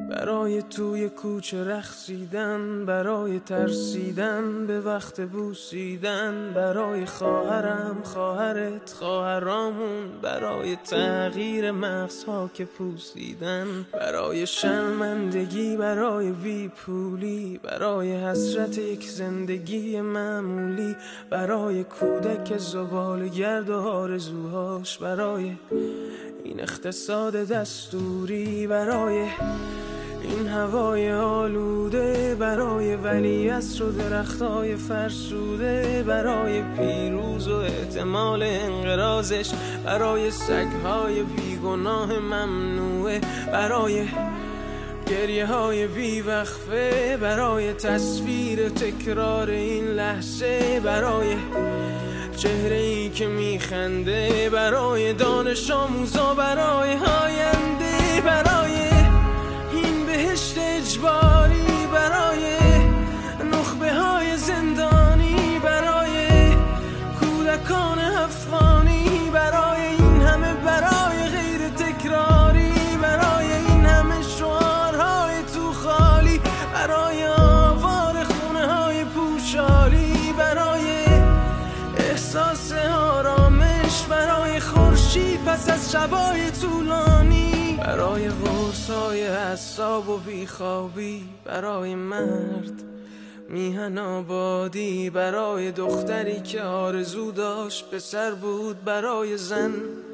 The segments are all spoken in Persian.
برای توی کوچه رقصیدن، برای ترسیدن به وقت بوسیدن، برای خواهرم، خواهرت، خواهرامون، برای تغییر مغزها که پوسیدن، برای شرمندگی، برای بیپولی، برای حسرت یک زندگی معمولی، برای کودک زباله‌گرد و آرزوهاش، برای این اقتصاد دستوری، برای این هوای آلوده، برای ولیعصر و درختای فرسوده، برای پیروز و احتمال انقراضش، برای سگهای بیگناه ممنوعه، برای گریه های بیوقفه، برای تصویر تکرار این لحظه، برای چهره ای که میخنده، برای دانش آموزا، برای آینده، برای این بهشت اجباری، برای نخبه های زندانی، برای کودکان افغانی، برای این همه برای غیر تکراری، برای این همه شعارهای تو خالی، برای آوار خونه های پوشالی، برای احساس آرامش، برای خورشید پس از شبای طولانی، برای قرصای اعصاب و بیخوابی، برای مرد میهن آبادی، برای دختری که آرزو داشت پسر بود، برای زن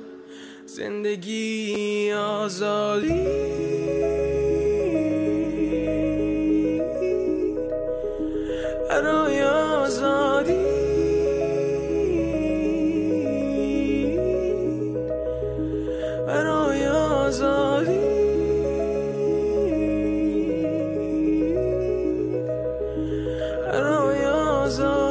زندگی آزادی، برای آزادی، برای آزادی، برای آزادی.